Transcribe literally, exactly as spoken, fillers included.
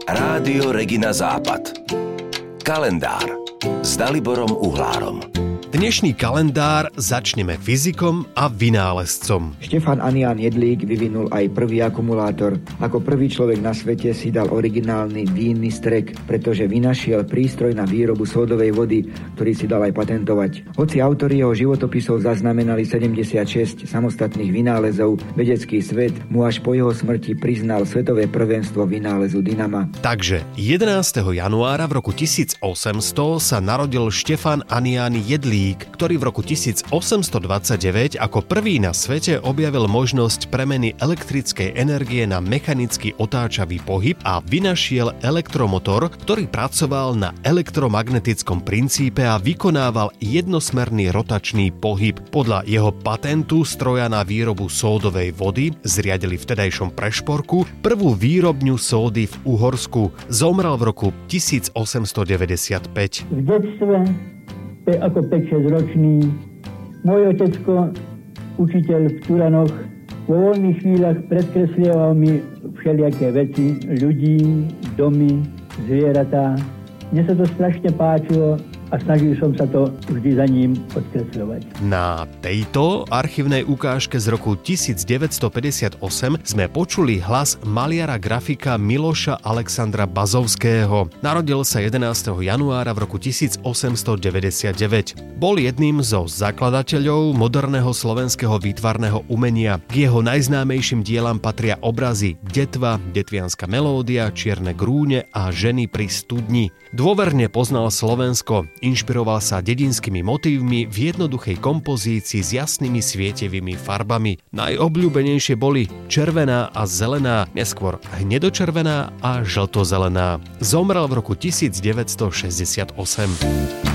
Rádio Regina Západ. Kalendár s Daliborom Uhlárom. Dnešný kalendár začneme fyzikom a vynálezcom. Štefan Anián Jedlík vyvinul aj prvý akumulátor. Ako prvý človek na svete si dal originálny vínny strek, pretože vynašiel prístroj na výrobu sódovej vody, ktorý si dal aj patentovať. Hoci autori jeho životopisov zaznamenali sedemdesiatšesť samostatných vynálezov, vedecký svet mu až po jeho smrti priznal svetové prvenstvo vynálezu dynama. Takže jedenásteho januára v roku tisícosemsto sa narodil Štefan Anián Jedlík, ktorý v roku tisícosemstodvadsaťdeväť ako prvý na svete objavil možnosť premeny elektrickej energie na mechanicky otáčavý pohyb a vynašiel elektromotor, ktorý pracoval na elektromagnetickom princípe a vykonával jednosmerný rotačný pohyb. Podľa jeho patentu stroja na výrobu sódovej vody zriadili vtedajšom Prešporku prvú výrobňu sódy v Uhorsku. Zomrel v roku tisícosemstodeväťdesiatpäť. V detstve ako päť šesť ročný. Môj otecko, učiteľ v Turanoch, vo voľných chvíľach predkreslieval mi všelijaké veci, ľudí, domy, zvieratá. Mne sa to strašne páčilo a snažil som sa to vždy za ním odkresľovať. Na tejto archívnej ukážke z roku devätnásťstopäťdesiatosem sme počuli hlas maliara grafika Miloša Alexandra Bazovského. Narodil sa jedenásteho januára v roku tisícosemstodeväťdesiatdeväť. Bol jedným zo zakladateľov moderného slovenského výtvarného umenia. K jeho najznámejším dielam patria obrazy Detva, Detvianska melódia, Čierne grúne a Ženy pri studni. Dôverne poznal Slovensko. Inšpiroval sa dedinskými motívmi v jednoduchej kompozícii s jasnými svietivými farbami. Najobľúbenejšie boli červená a zelená, neskôr hnedočervená a žltozelená. Zomrel v roku tisícdeväťstošesťdesiatosem.